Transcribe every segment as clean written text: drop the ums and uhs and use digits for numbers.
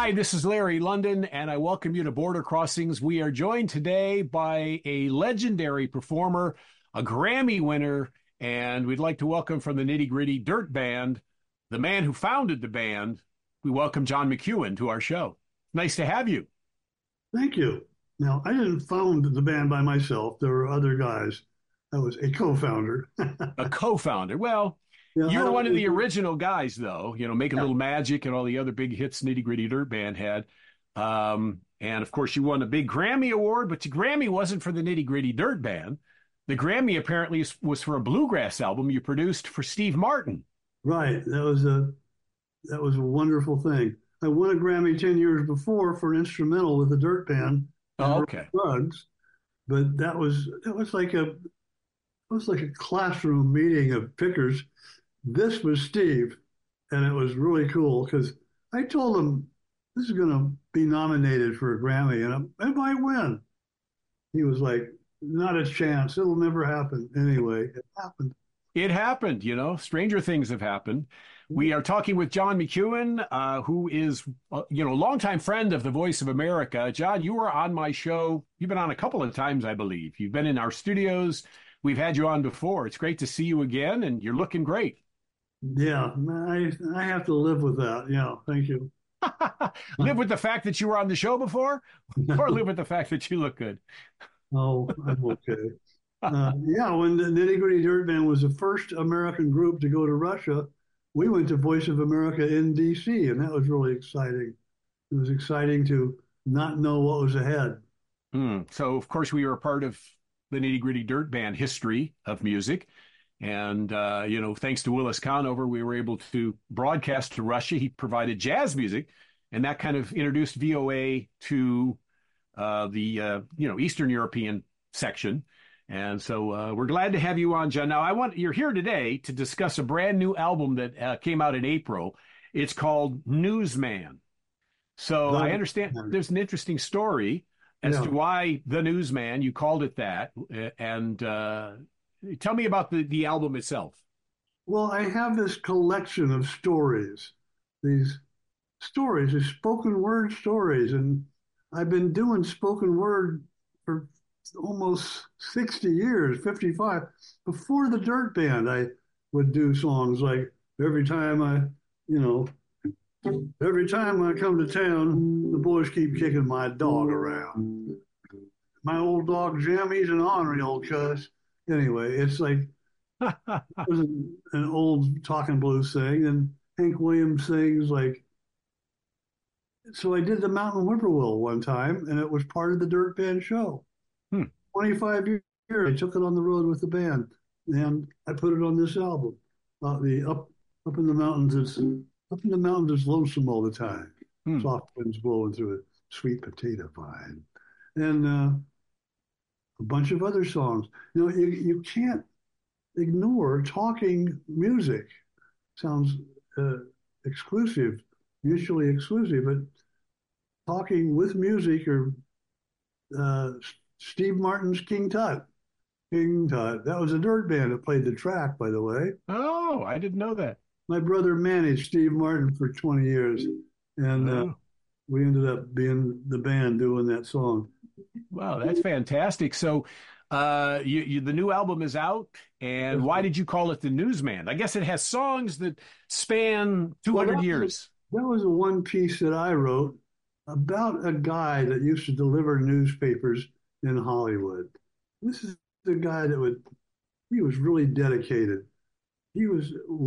Hi, this is Larry London, and I welcome you to Border Crossings. We are joined today by a legendary performer, a Grammy winner, and we'd like to welcome from the Nitty Gritty Dirt Band, the man who founded the band. We welcome John McEuen to our show. Nice to have you. Thank you. Now, I didn't found the band by myself. There were other guys. I was a co-founder. A co-founder. Well, Yeah, you I were don't one of the really. original guys, though, Make a Yeah. Little Magic and all the other big hits Nitty Gritty Dirt Band had. And of course, you won a big Grammy Award, but the Grammy wasn't for the Nitty Gritty Dirt Band. The Grammy apparently was for a bluegrass album you produced for Steve Martin. Right. That was a wonderful thing. I won a Grammy 10 years before for an instrumental with the Dirt Band and Oh, Earl okay. Scruggs, but that was like a classroom meeting of pickers. This was Steve, and it was really cool because I told him this is going to be nominated for a Grammy and I might win. He was like, not a chance. It'll never happen. Anyway, it happened. It happened, stranger things have happened. We are talking with John McEuen, who is, a longtime friend of the Voice of America. John, you were on my show. You've been on a couple of times, I believe. You've been in our studios. We've had you on before. It's great to see you again, and you're looking great. Yeah, I have to live with that. Yeah, thank you. Live with the fact that you were on the show before, or live with the fact that you look good. Oh, I'm okay. Yeah, when the Nitty Gritty Dirt Band was the first American group to go to Russia, we went to Voice of America in D.C., and that was really exciting. It was exciting to not know what was ahead. So, of course, we were a part of the Nitty Gritty Dirt Band history of music. And, thanks to Willis Conover, we were able to broadcast to Russia. He provided jazz music, and that kind of introduced VOA to Eastern European section. And so we're glad to have you on, John. Now, you're here today to discuss a brand new album that came out in April. It's called Newsman. So I The, understand there's an interesting story as yeah. to why The Newsman, you called it that. And tell me about the album itself. Well, I have this collection of stories, these these spoken word stories, and I've been doing spoken word for almost 60 years, 55. Before the Dirt Band, I would do songs like every time you know, every time I come to town, the boys keep kicking my dog around. My old dog Jim, he's an ornery old cuss. Anyway, it's like it was an old talking blues thing, and Hank Williams sings like. So I did the Mountain Whippoorwill one time, and it was part of the Dirt Band show. Hmm. 25 years, I took it on the road with the band, and I put it on this album. The up in the mountains, it's lonesome all the time. Hmm. Soft winds blowing through it, sweet potato vine, and a bunch of other songs. You can't ignore talking music. Sounds uh, exclusive, mutually exclusive, but talking with music or uh, Steve Martin's King Tut. King Tut. That was a dirt band that played the track, by the way. Oh, I didn't know that. My brother managed Steve Martin for 20 years, and Oh, we ended up being the band doing that song. wow, that's fantastic. So, the new album is out, and why did you call it The Newsman? I guess it has songs that span Well, 200 years. that was a one piece that I wrote about a guy that used to deliver newspapers in Hollywood. This is the guy he was really dedicated. He was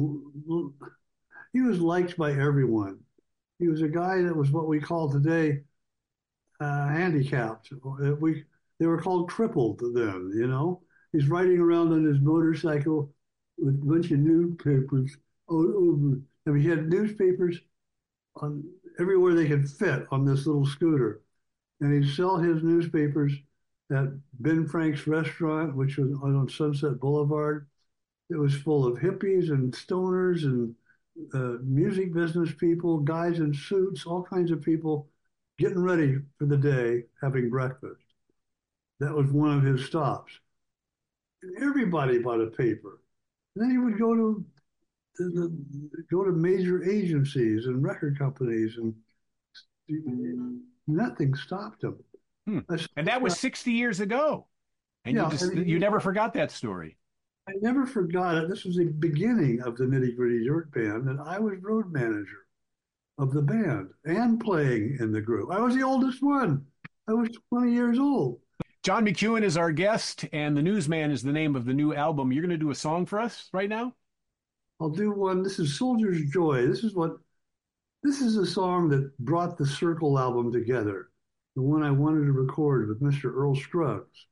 he was liked by everyone. He was a guy that was what we call today handicapped. They were called crippled then. He's riding around on his motorcycle with a bunch of newspapers over. I mean, he had newspapers on everywhere they could fit on this little scooter, and he'd sell his newspapers at Ben Frank's restaurant, which was on Sunset Boulevard. It was full of hippies and stoners and music business people, guys in suits, all kinds of people getting ready for the day, having breakfast. That was one of his stops. And everybody bought a paper. And then he would go to major agencies and record companies and nothing stopped him. Hmm. I, And that was 60 years ago. And yeah, and you never forgot that story. I never forgot it. This was the beginning of the Nitty Gritty Dirt Band, and I was road manager of the band and playing in the group. I was the oldest one. I was 20 years old. John McEuen is our guest, and The Newsman is the name of the new album. You're going to do a song for us right now? I'll do one. This is Soldier's Joy. This is a song that brought the Circle album together, the one I wanted to record with Mr. Earl Scruggs.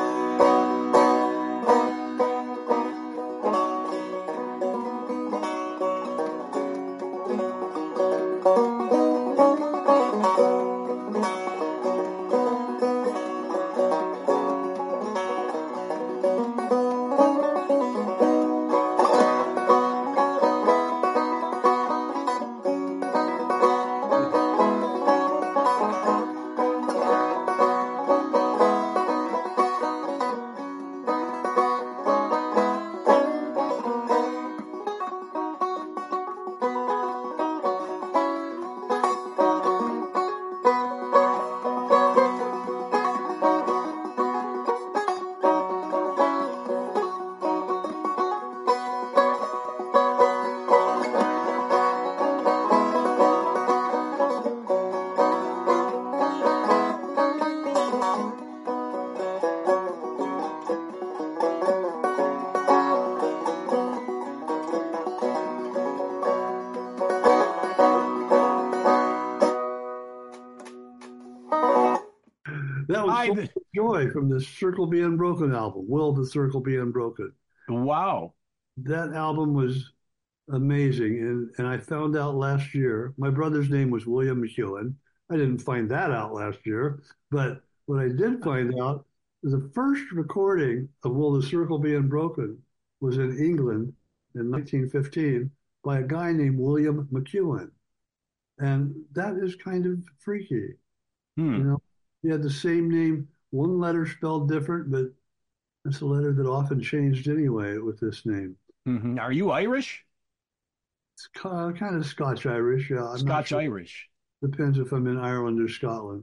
That was Soldier's Joy from the Circle Be Unbroken album, Will the Circle Be Unbroken. Wow. That album was amazing. And I found out last year, my brother's name was William McEuen. I didn't find that out last year, but what I did find out is the first recording of Will the Circle Be Unbroken was in England in 1915 by a guy named William McEuen. And that is kind of freaky. You Hmm. know, he had the same name, one letter spelled different, but it's a letter that often changed anyway with this name. Mm-hmm. Are you Irish? It's kind of Scotch Irish. Yeah, I'm not Scotch sure. Irish. Depends if I'm in Ireland or Scotland.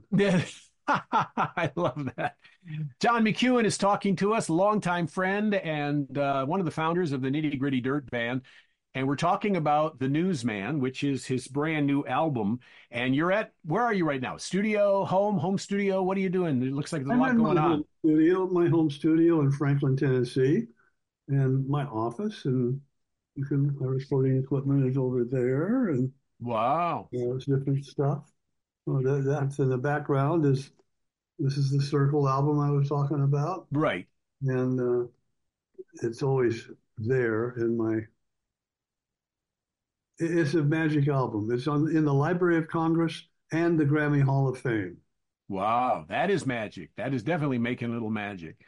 I love that. John McEuen is talking to us, longtime friend and one of the founders of the Nitty Gritty Dirt Band. And we're talking about The Newsman, which is his brand new album. And where are you right now? Studio, home studio? What are you doing? It looks like there's a I'm lot in going on. my home studio in Franklin, Tennessee, and my office, and my recording equipment is over there, and Wow. it's different stuff. Oh, that's in the background this is the Circle album I was talking about, Right. and it's always there in my. It's a magic album. It's in the Library of Congress and the Grammy Hall of Fame. Wow. That is magic. That is definitely making a little magic.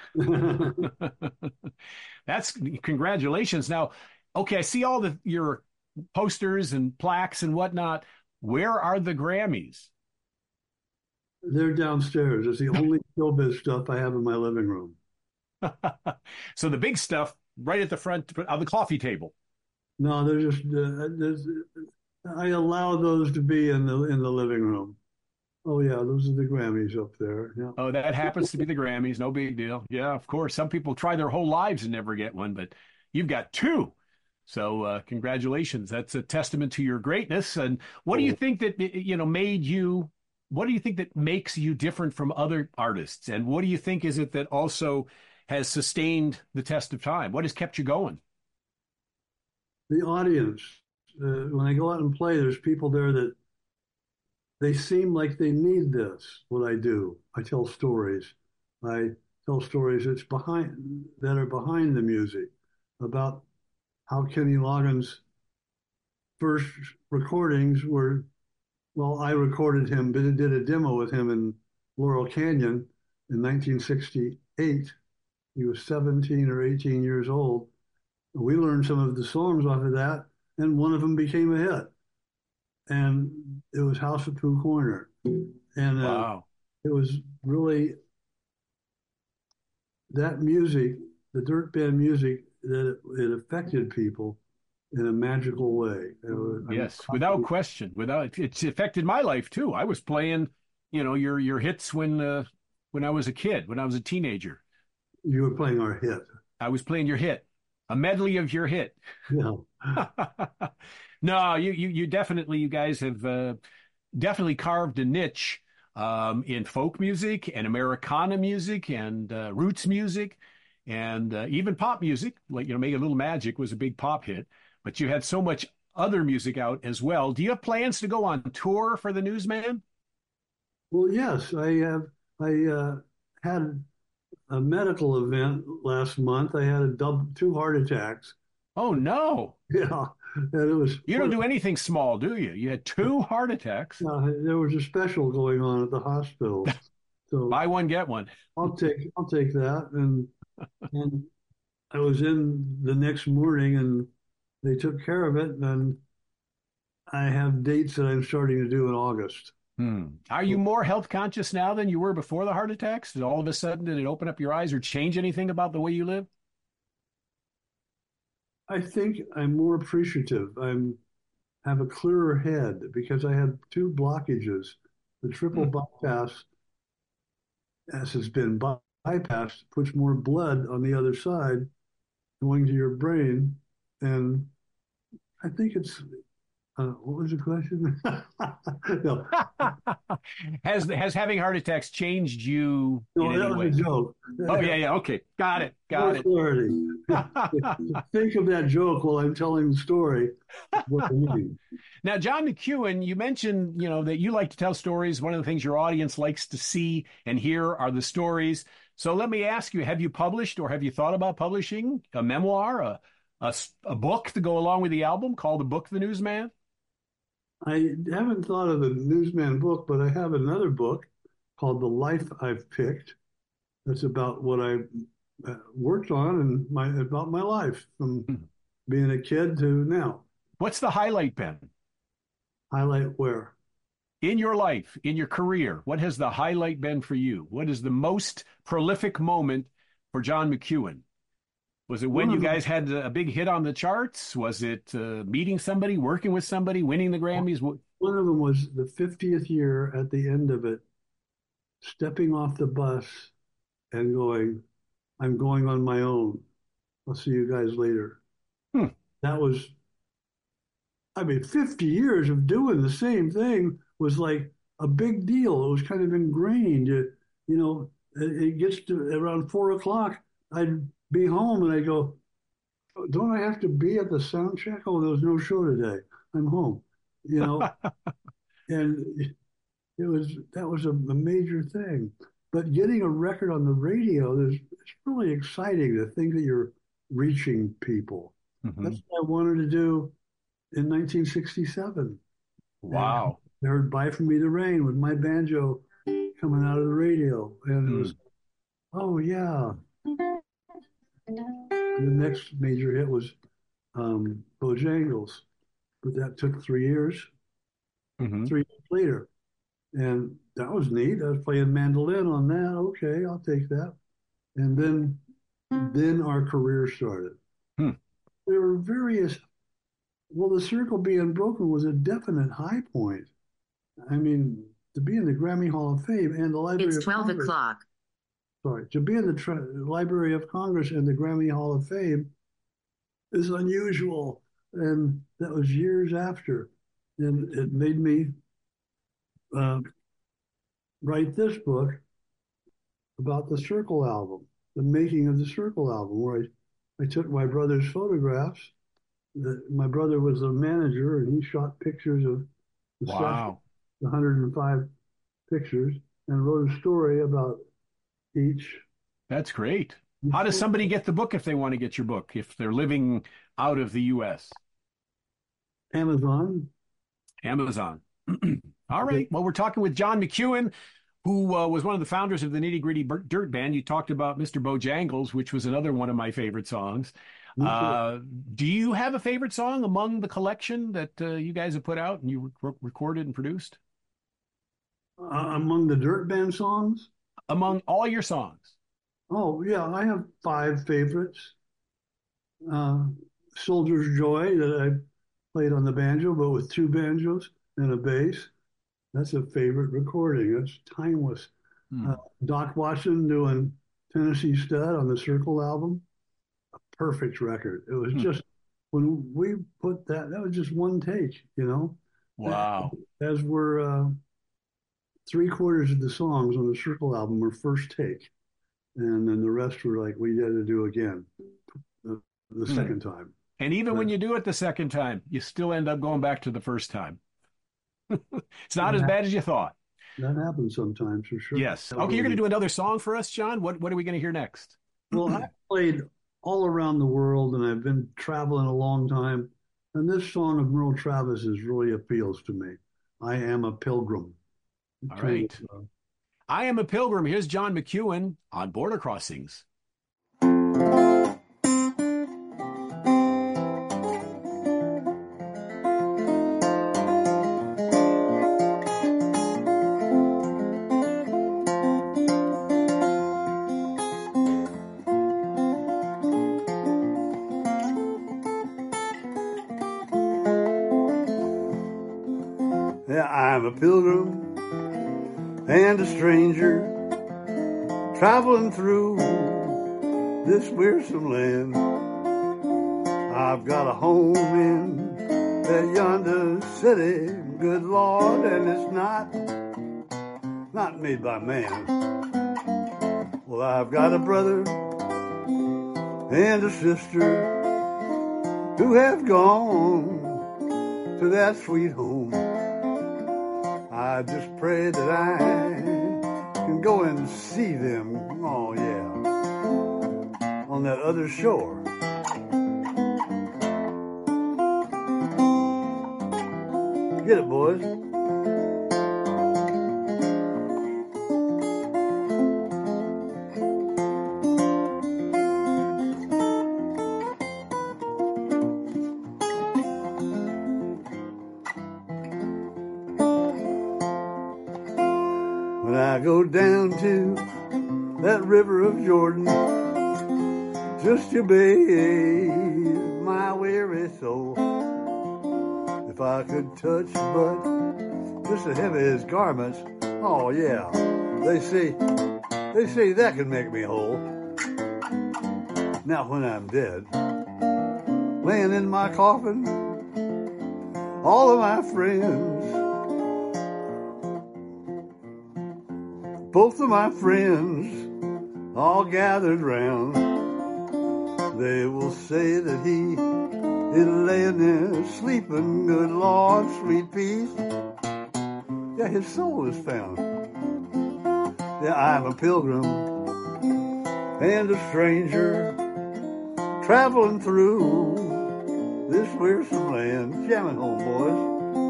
That's congratulations. Now, okay, I see all your posters and plaques and whatnot. Where are the Grammys? They're downstairs. It's the only showbiz stuff I have in my living room. So the big stuff right at the front of the coffee table. No, they're just I allow those to be in the living room. Oh yeah, those are the Grammys up there. Yeah. Oh, that happens to be the Grammys. No big deal. Yeah, of course. Some people try their whole lives and never get one, but you've got two. So congratulations. That's a testament to your greatness. And what do you Oh, think that what do you think that makes you different from other artists? And what do you think is it that also has sustained the test of time? What has kept you going? the audience. When I go out and play, there's people there that they seem like they need this. What I do, I tell stories. I tell stories that are behind the music about how Kenny Loggins' first recordings were. Well, I recorded him, but did a demo with him in Laurel Canyon in 1968. He was 17 or 18 years old. We learned some of the songs off of that, and one of them became a hit. And it was House at Pooh Corner. And Wow. it was really that music, the dirt band music, that it affected people. in a magical way. I'm Yes, without question. Without it's affected my life too. I was playing, your hits when I was a kid, when I was a teenager. You were playing our hit. I was playing your hit, a medley of your hit. Yeah. No, you definitely, you guys have definitely carved a niche in folk music and Americana music and roots music and even pop music. Like, Make a Little Magic was a big pop hit, but you had so much other music out as well. Do you have plans to go on tour for the Newsman? Well, yes, I have. I had a medical event last month. I had two heart attacks. Oh, no. Yeah, and it was. You don't do anything small, do you? You had two heart attacks. There was a special going on at the hospital, so Buy one, get one. I'll take that. And I was in the next morning, and they took care of it. And I have dates that I'm starting to do in August. Are you more health conscious now than you were before the heart attacks? Did all of a sudden did it open up your eyes or change anything about the way you live? I think I'm more appreciative. I'm have a clearer head because I had two blockages. The triple Hmm. bypass, as has been bypassed, puts more blood on the other side going to your brain. And I think it's, what was the question? No, Has having heart attacks changed you in no, that any was way? a joke. Oh yeah, yeah. Okay, got it, got More it. clarity. Think of that joke while I'm telling the story. What I mean. Now, John McEwen, you mentioned, that you like to tell stories. One of the things your audience likes to see and hear are the stories. So let me ask you, have you published or have you thought about publishing a memoir, a book to go along with the album called The Book, The Newsman? I haven't thought of the Newsman book, but I have another book called The Life I've Picked. That's about what I worked on and about my life from Hmm. being a kid to now. What's the highlight been Highlight where? in your life, in your career? What has the highlight been for you? What is the most prolific moment for John McEwen? Was it when One you of them, guys had a big hit on the charts? Was it meeting somebody, working with somebody, winning the Grammys? one of them was the 50th year at the end of it, stepping off the bus and going, I'm going on my own. I'll see you guys later. Hmm. That was, I mean, 50 years of doing the same thing was like a big deal. It was kind of ingrained. It gets to around 4 o'clock. I'd be home and I go, don't I have to be at the sound check? Oh, there was no show today. I'm home. You know, and that was a major thing. But getting a record on the radio, it's really exciting to think that you're reaching people. Mhm. That's what I wanted to do in 1967. And Wow. I heard "Bye From Me to Rain" with my banjo coming out of the radio, and it Hmm. was, oh yeah. The next major hit was Bojangles, but that took 3 years. Hmm. 3 years later, and that was neat. I was playing mandolin on that. Okay, I'll take that. And then our career started. Hmm. There were various. Well, the circle being broken was a definite high point. I mean, to be in the Grammy Hall of Fame and the Library It's of 12 Congress. o'clock. Sorry, to be in the Library of Congress and the Grammy Hall of Fame is unusual, and that was years after, and it made me uh, write this book about the Circle album, the making of the Circle album, where I took my brother's photographs. My brother was a manager, and he shot pictures of the session, Wow. 105 pictures, and wrote a story about each. That's great. How does somebody get the book if they want to get your book, if they're living out of the US? Amazon. Amazon. All right. Well, we're talking with John McEwen, who was one of the founders of the Nitty Gritty Dirt Band. You talked about Mr. Bojangles, which was another one of my favorite songs. Do you have a favorite song among the collection that you guys have put out and you recorded and produced? Among the Dirt Band songs? Among all your songs? Oh, yeah, I have five favorites. Uh, Soldier's Joy that I played on the banjo, but with two banjos and a bass. That's a favorite recording. That's timeless. Uh, Hmm. Doc Watson doing Tennessee Stud on the Circle album, a perfect record. It was Hmm. just when we put that was just one take, you know. Wow. As were three-quarters of the songs on the Circle album were first take, and then the rest were like we had to do again the Hmm. second time. And even when But you do it the second time, you still end up going back to the first time. It's not as that, bad as you thought. that happens sometimes for sure. Yes. Okay, you're going to do another song for us, John. What are we going to hear next? Well, I played all around the world and I've been traveling a long time. And this song of Merle Travis's really appeals to me. I am a pilgrim. All Kind right. of, I am a pilgrim. Here's John McEuen on Border Crossings. yeah, I'm a pilgrim and a stranger traveling through this wearisome land. I've got a home in that yonder city, good Lord, and it's not made by man. Well, I've got a brother and a sister who have gone to that sweet home. I just pray that I can go and see them, oh yeah, on that other shore. Get it, boys. When I go down to that river of Jordan, just to bathe my weary soul. If I could touch but just the hem of his garments, oh yeah, they say that can make me whole. Now when I'm dead, laying in my coffin, all of my friends, both of my friends, all gathered round, they will say that he is laying there sleeping, good Lord, sweet peace. Yeah, his soul is found. Yeah, I'm a pilgrim and a stranger traveling through this wearisome land. Jamming home, boys.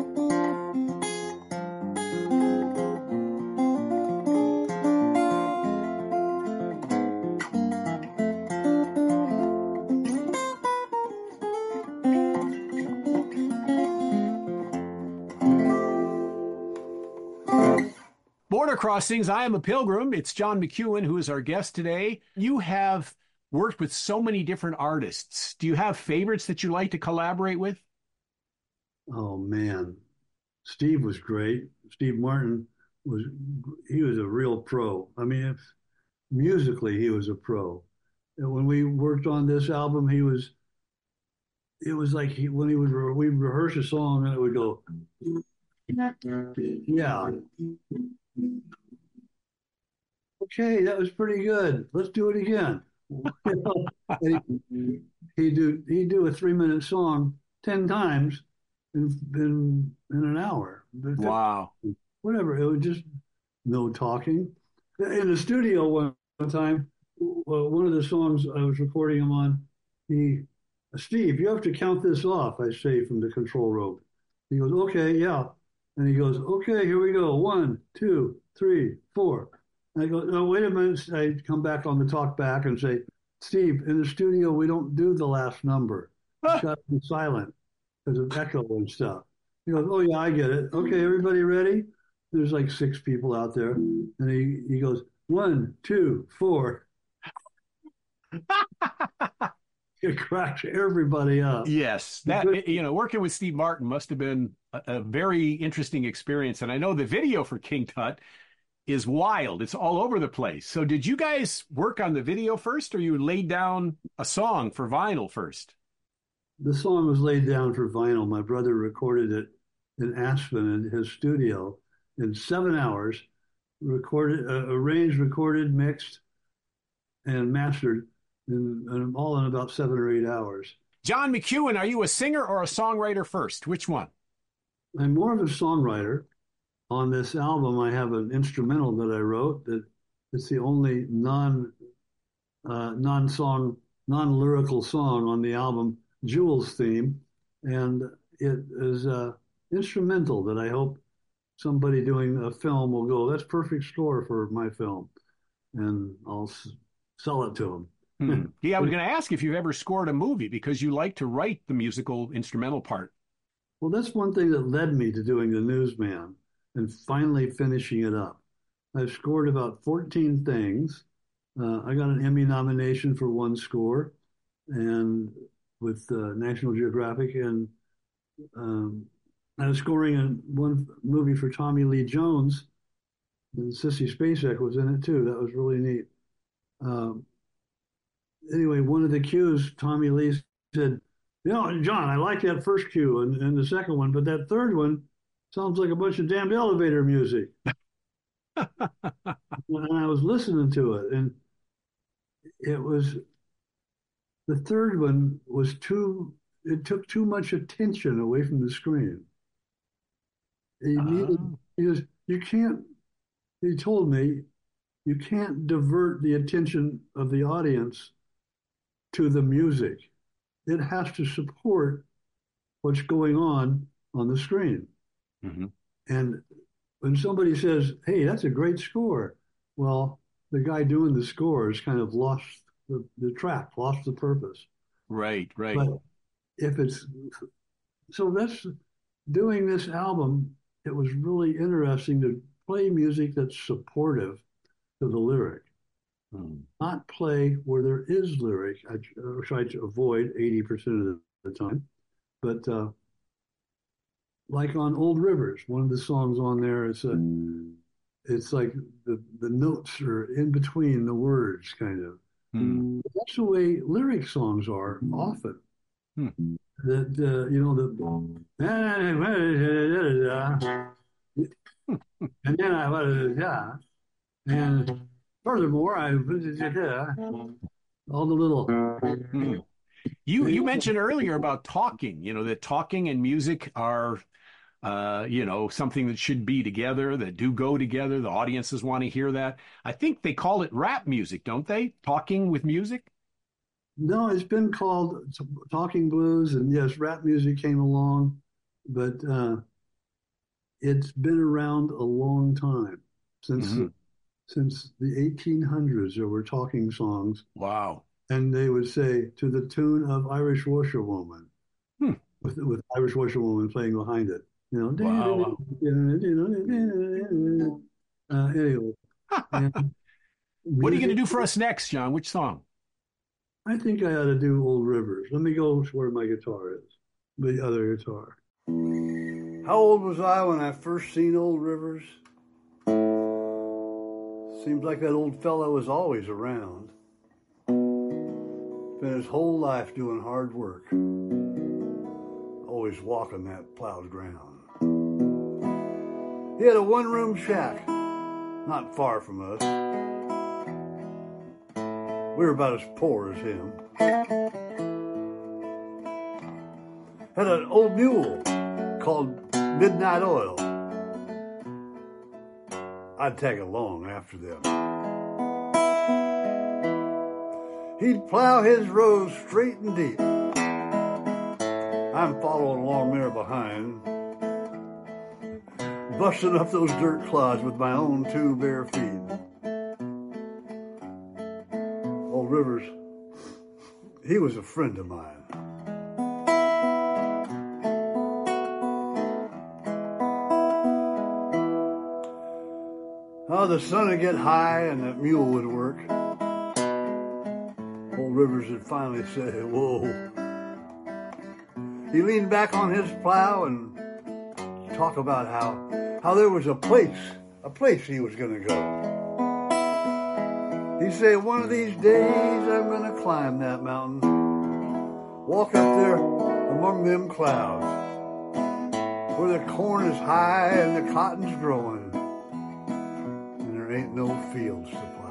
Border Crossings, I am a pilgrim. It's John McEuen who is our guest today. You have worked with so many different artists. Do you have favorites that you like to collaborate with? Oh man, Steve was great. Steve Martin was he was a real pro. I mean, if musically he was a pro. And when we worked on this album, it was like when he would we rehearse a song and it would go, yeah, okay, that was pretty good. Let's do it again. He'd do a 3 minute song 10 times in an hour. Wow. Whatever. It was just no talking. In the studio one time, one of the songs I was recording him on, he, Steve, you have to count this off, I say from the control room. He goes, okay, yeah. And he goes, okay, here we go. 1, 2, 3, 4. And I go, no, wait a minute. I come back on the talk back and say, Steve, in the studio, we don't do the last number. It's got to be silent because of echo and stuff. He goes, oh, yeah, I get it. Okay, everybody ready? There's like 6 people out there. And he goes, 1, 2, 4. It cracked everybody up. Yes, working with Steve Martin must have been a very interesting experience. And I know the video for King Tut is wild. It's all over the place. So did you guys work on the video first, or you laid down a song for vinyl first? The song was laid down for vinyl. My brother recorded it in Aspen in his studio in 7 hours, recorded, arranged, recorded, mixed, and mastered, all in about 7 or 8 hours. John McEuen, are you a singer or a songwriter first? Which one? I'm more of a songwriter. On this album, I have an instrumental that I wrote that it's the only non-song, non-lyrical song on the album, Jules theme, and it is instrumental that I hope somebody doing a film will go, that's perfect score for my film, and I'll sell it to them. Yeah, I was going to ask if you've ever scored a movie because you like to write the musical instrumental part. Well, that's one thing that led me to doing The Newsman and finally finishing it up. I've scored about 14 things. I got an Emmy nomination for one score, and with National Geographic, and I was scoring one movie for Tommy Lee Jones, and Sissy Spacek was in it too. That was really neat. Anyway, one of the cues, Tommy Lee said, John, I like that first cue and the second one, but that third one sounds like a bunch of damned elevator music. And I was listening to it, and it was the third one was it took too much attention away from the screen. He told me, you can't divert the attention of the audience to the music. It has to support what's going on the screen. Mm-hmm. And when somebody says, hey, that's a great score, well, the guy doing the score has kind of lost the track, lost the purpose. Right. But that's doing this album, it was really interesting to play music that's supportive to the lyric. Not play where there is lyric. I try to avoid 80% of the time. But like on Old Rivers, one of the songs on there, it's like the notes are in between the words, kind of. That's the way lyric songs are often. And then and furthermore, all the little. You mentioned earlier about talking. That talking and music are, something that should be together, that do go together. The audiences want to hear that. I think they call it rap music, don't they? Talking with music. No, it's been called talking blues, and yes, rap music came along, but it's been around a long time since the 1800s. There were talking songs. Wow! And they would say to the tune of Irish Washerwoman, with Irish Washerwoman playing behind it. Wow. Anyway, what are you going to do for us next, John? Which song? I think I ought to do Old Rivers. Let me go where my guitar is, the other guitar. How old was I when I first seen Old Rivers? Seems like that old fellow was always around. Spent his whole life doing hard work, always walking that plowed ground. He had a one-room shack, not far from us. We were about as poor as him. Had an old mule called Midnight Oil. I'd tag along after them. He'd plow his rows straight and deep. I'm following along there behind, busting up those dirt clods with my own two bare feet. Old Rivers, he was a friend of mine. Oh, the sun would get high and the mule would work. Old Rivers had finally said, whoa. He leaned back on his plow and talked about how there was a place he was going to go. He said, one of these days I'm going to climb that mountain, walk up there among them clouds, where the corn is high and the cotton's growing, and there ain't no fields to plow.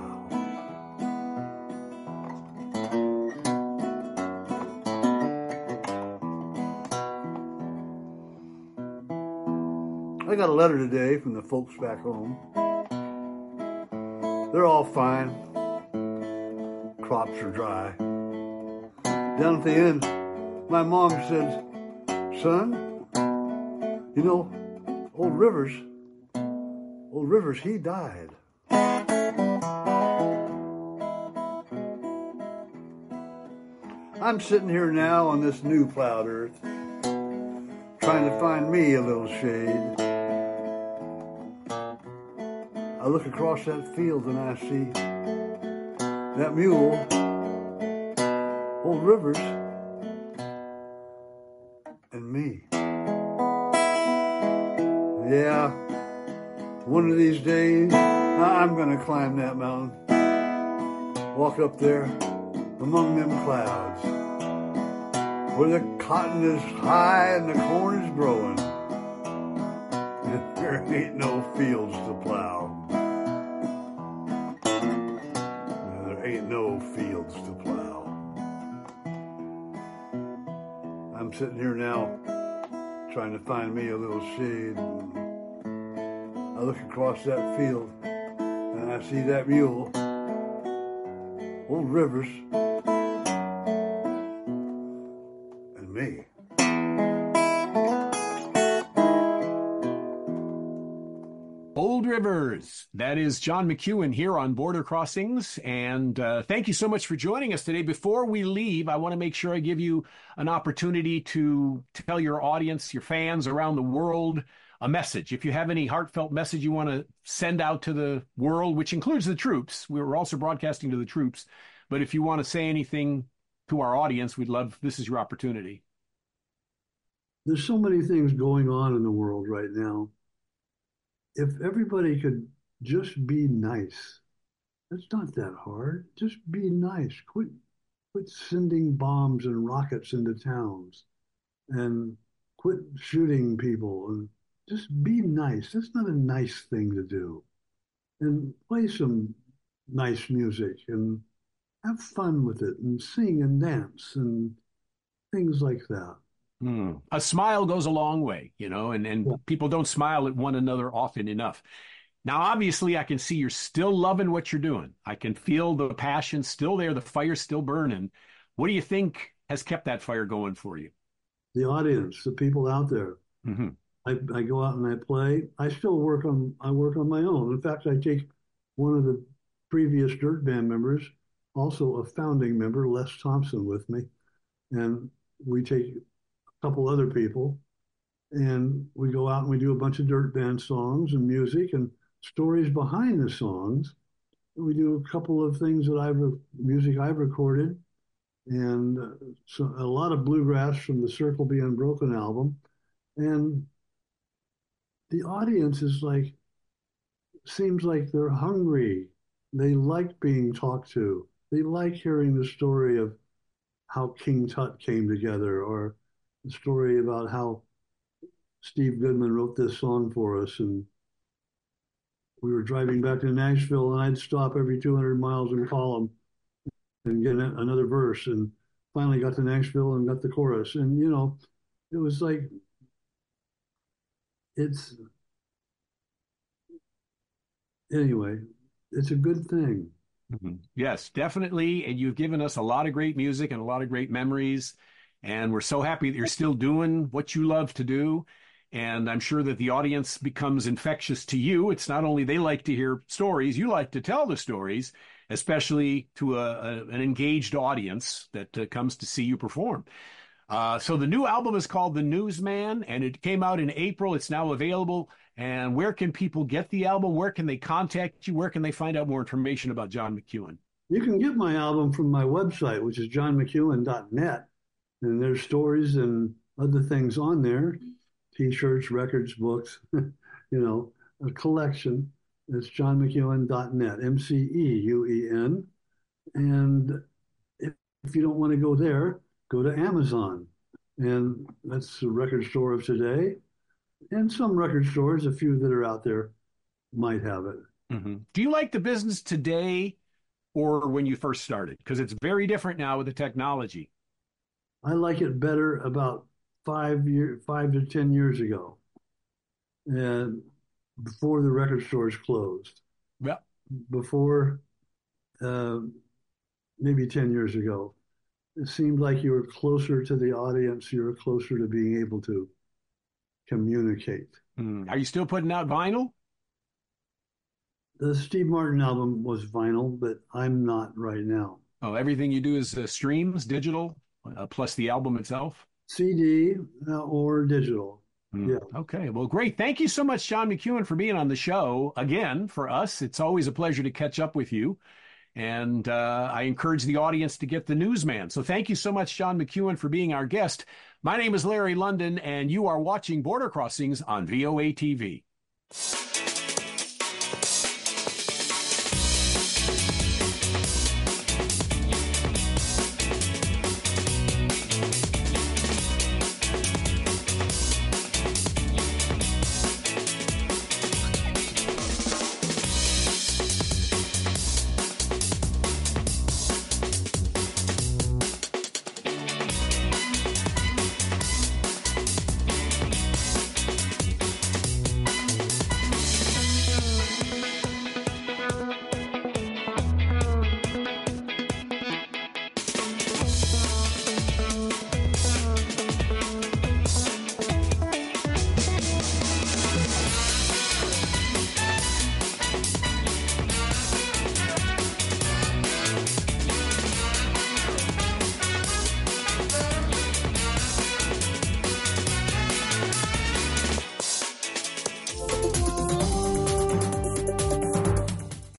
I got a letter today from the folks back home. They're all fine. Crops are dry. Down at the end, my mom said, son, you know, old Rivers, he died. I'm sitting here now on this new plowed earth, trying to find me a little shade. I look across that field and I see that mule, old Rivers, and me. Yeah, one of these days I'm gonna climb that mountain, walk up there among them clouds, where the cotton is high and the corn is growing, and there ain't no fields to plow. Ain't no fields to plow. I'm sitting here now trying to find me a little shade. I look across that field and I see that mule, old Rivers, and me. Old Rivers. That is John McEuen here on Border Crossings. And thank you so much for joining us today. Before we leave, I want to make sure I give you an opportunity to tell your audience, your fans around the world, a message. If you have any heartfelt message you want to send out to the world, which includes the troops, we're also broadcasting to the troops. But if you want to say anything to our audience, we'd love, this is your opportunity. There's so many things going on in the world right now. If everybody could just be nice, it's not that hard. Just be nice. Quit sending bombs and rockets into towns, and quit shooting people, and just be nice. That's not a nice thing to do. And play some nice music and have fun with it and sing and dance and things like that. A smile goes a long way, and Yeah. people don't smile at one another often enough. Now, obviously, I can see you're still loving what you're doing. I can feel the passion still there. The fire's still burning. What do you think has kept that fire going for you? The audience, the people out there. Mm-hmm. I go out and I play. I work on my own. In fact, I take one of the previous Dirt Band members, also a founding member, Les Thompson, with me, and we take a couple other people, and we go out and we do a bunch of Dirt Band songs and music and stories behind the songs. We do a couple of things that music I've recorded, and so a lot of bluegrass from the Circle Be Unbroken album, and the audience seems like they're hungry. They like being talked to. They like hearing the story of how King Tut came together, or the story about how Steve Goodman wrote this song for us. And we were driving back to Nashville, and I'd stop every 200 miles and call him and get another verse. And finally got to Nashville and got the chorus. And, it was like, anyway, it's a good thing. Mm-hmm. Yes, definitely. And you've given us a lot of great music and a lot of great memories. And we're so happy that you're still doing what you love to do. And I'm sure that the audience becomes infectious to you. It's not only they like to hear stories, you like to tell the stories, especially to an engaged audience that comes to see you perform. So the new album is called The Newsman, and it came out in April. It's now available. And where can people get the album? Where can they contact you? Where can they find out more information about John McEuen? You can get my album from my website, which is johnmcewen.net. And there's stories and other things on there, T-shirts, records, books, a collection. It's johnmcewen.net, MCEUEN. And if you don't want to go there, go to Amazon. And that's the record store of today. And some record stores, a few that are out there, might have it. Mm-hmm. Do you like the business today or when you first started? Because it's very different now with the technology. I like it better about 5 to 10 years ago, and before the record stores closed. Yeah. Before, maybe 10 years ago, it seemed like you were closer to the audience. You were closer to being able to communicate. Are you still putting out vinyl? The Steve Martin album was vinyl, but I'm not right now. Oh, everything you do is streams, digital, plus the album itself? CD or digital. Yeah. Okay. Well, great. Thank you so much, John McEwen, for being on the show again for us. It's always a pleasure to catch up with you. And I encourage the audience to get the Newsman. So thank you so much, John McEwen, for being our guest. My name is Larry London, and you are watching Border Crossings on VOA TV.